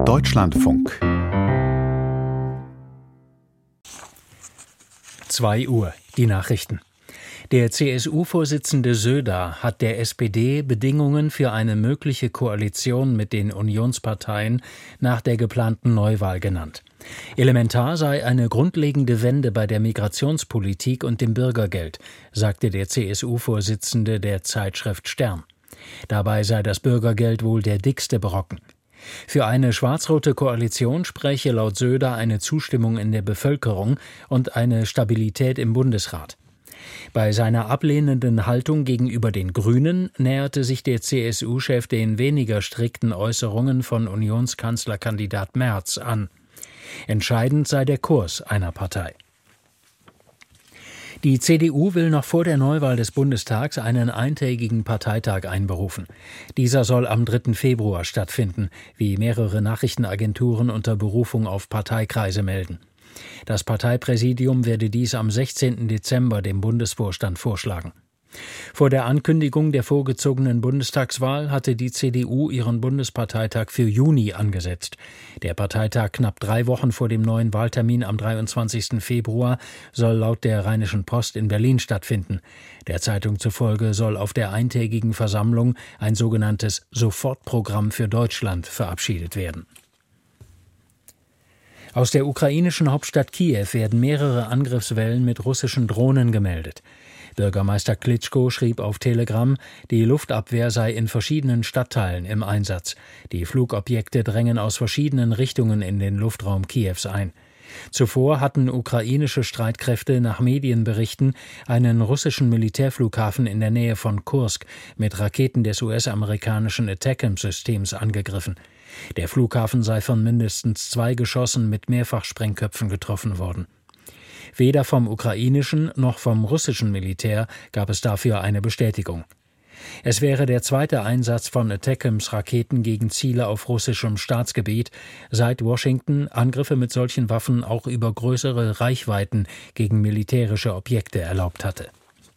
Deutschlandfunk 2 Uhr, die Nachrichten. Der CSU-Vorsitzende Söder hat der SPD Bedingungen für eine mögliche Koalition mit den Unionsparteien nach der geplanten Neuwahl genannt. Elementar sei eine grundlegende Wende bei der Migrationspolitik und dem Bürgergeld, sagte der CSU-Vorsitzende der Zeitschrift Stern. Dabei sei das Bürgergeld wohl der dickste Brocken. Für eine schwarz-rote Koalition spreche laut Söder eine Zustimmung in der Bevölkerung und eine Stabilität im Bundesrat. Bei seiner ablehnenden Haltung gegenüber den Grünen näherte sich der CSU-Chef den weniger strikten Äußerungen von Unionskanzlerkandidat Merz an. Entscheidend sei der Kurs einer Partei. Die CDU will noch vor der Neuwahl des Bundestags einen eintägigen Parteitag einberufen. Dieser soll am 3. Februar stattfinden, wie mehrere Nachrichtenagenturen unter Berufung auf Parteikreise melden. Das Parteipräsidium werde dies am 16. Dezember dem Bundesvorstand vorschlagen. Vor der Ankündigung der vorgezogenen Bundestagswahl hatte die CDU ihren Bundesparteitag für Juni angesetzt. Der Parteitag knapp 3 Wochen vor dem neuen Wahltermin am 23. Februar soll laut der Rheinischen Post in Berlin stattfinden. Der Zeitung zufolge soll auf der eintägigen Versammlung ein sogenanntes Sofortprogramm für Deutschland verabschiedet werden. Aus der ukrainischen Hauptstadt Kiew werden mehrere Angriffswellen mit russischen Drohnen gemeldet. Bürgermeister Klitschko schrieb auf Telegram, die Luftabwehr sei in verschiedenen Stadtteilen im Einsatz. Die Flugobjekte drängen aus verschiedenen Richtungen in den Luftraum Kiews ein. Zuvor hatten ukrainische Streitkräfte nach Medienberichten einen russischen Militärflughafen in der Nähe von Kursk mit Raketen des US-amerikanischen ATACMS-Systems angegriffen. Der Flughafen sei von mindestens 2 Geschossen mit Mehrfachsprengköpfen getroffen worden. Weder vom ukrainischen noch vom russischen Militär gab es dafür eine Bestätigung. Es wäre der zweite Einsatz von ATACMS-Raketen gegen Ziele auf russischem Staatsgebiet, seit Washington Angriffe mit solchen Waffen auch über größere Reichweiten gegen militärische Objekte erlaubt hatte.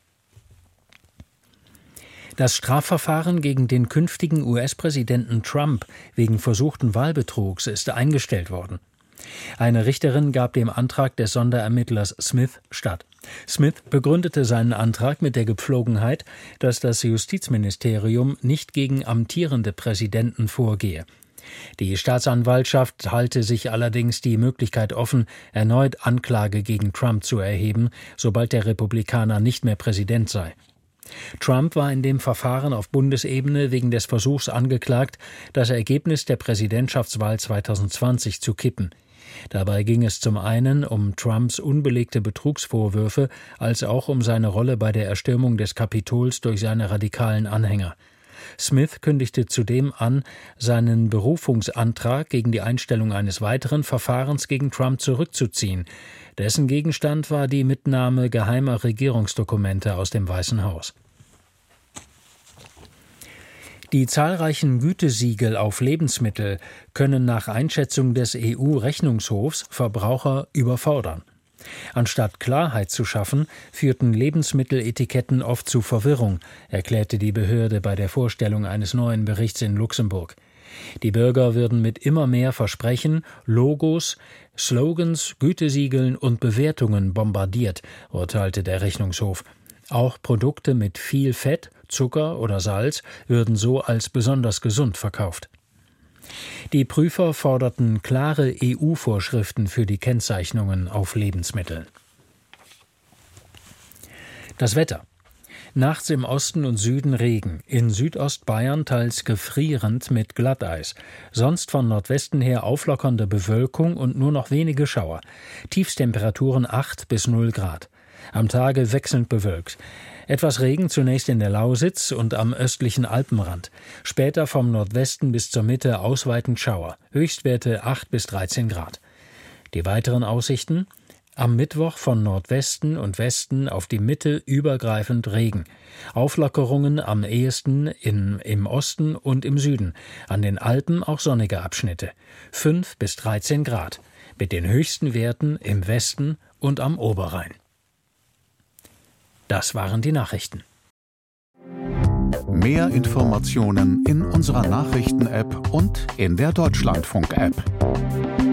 Das Strafverfahren gegen den künftigen US-Präsidenten Trump wegen versuchten Wahlbetrugs ist eingestellt worden. Eine Richterin gab dem Antrag des Sonderermittlers Smith statt. Smith begründete seinen Antrag mit der Gepflogenheit, dass das Justizministerium nicht gegen amtierende Präsidenten vorgehe. Die Staatsanwaltschaft halte sich allerdings die Möglichkeit offen, erneut Anklage gegen Trump zu erheben, sobald der Republikaner nicht mehr Präsident sei. Trump war in dem Verfahren auf Bundesebene wegen des Versuchs angeklagt, das Ergebnis der Präsidentschaftswahl 2020 zu kippen. Dabei ging es zum einen um Trumps unbelegte Betrugsvorwürfe, als auch um seine Rolle bei der Erstürmung des Kapitols durch seine radikalen Anhänger. Smith kündigte zudem an, seinen Berufungsantrag gegen die Einstellung eines weiteren Verfahrens gegen Trump zurückzuziehen. Dessen Gegenstand war die Mitnahme geheimer Regierungsdokumente aus dem Weißen Haus. Die zahlreichen Gütesiegel auf Lebensmittel können nach Einschätzung des EU-Rechnungshofs Verbraucher überfordern. Anstatt Klarheit zu schaffen, führten Lebensmitteletiketten oft zu Verwirrung, erklärte die Behörde bei der Vorstellung eines neuen Berichts in Luxemburg. Die Bürger würden mit immer mehr Versprechen, Logos, Slogans, Gütesiegeln und Bewertungen bombardiert, urteilte der Rechnungshof. Auch Produkte mit viel Fett, Zucker oder Salz würden so als besonders gesund verkauft. Die Prüfer forderten klare EU-Vorschriften für die Kennzeichnungen auf Lebensmitteln. Das Wetter. Nachts im Osten und Süden Regen, in Südostbayern teils gefrierend mit Glatteis, sonst von Nordwesten her auflockernde Bewölkung und nur noch wenige Schauer. Tiefstemperaturen 8 bis 0 Grad. Am Tage wechselnd bewölkt. Etwas Regen zunächst in der Lausitz und am östlichen Alpenrand. Später vom Nordwesten bis zur Mitte ausweitend Schauer. Höchstwerte 8 bis 13 Grad. Die weiteren Aussichten? Am Mittwoch von Nordwesten und Westen auf die Mitte übergreifend Regen. Auflockerungen am ehesten im Osten und im Süden. An den Alpen auch sonnige Abschnitte. 5 bis 13 Grad. Mit den höchsten Werten im Westen und am Oberrhein. Das waren die Nachrichten. Mehr Informationen in unserer Nachrichten-App und in der Deutschlandfunk-App.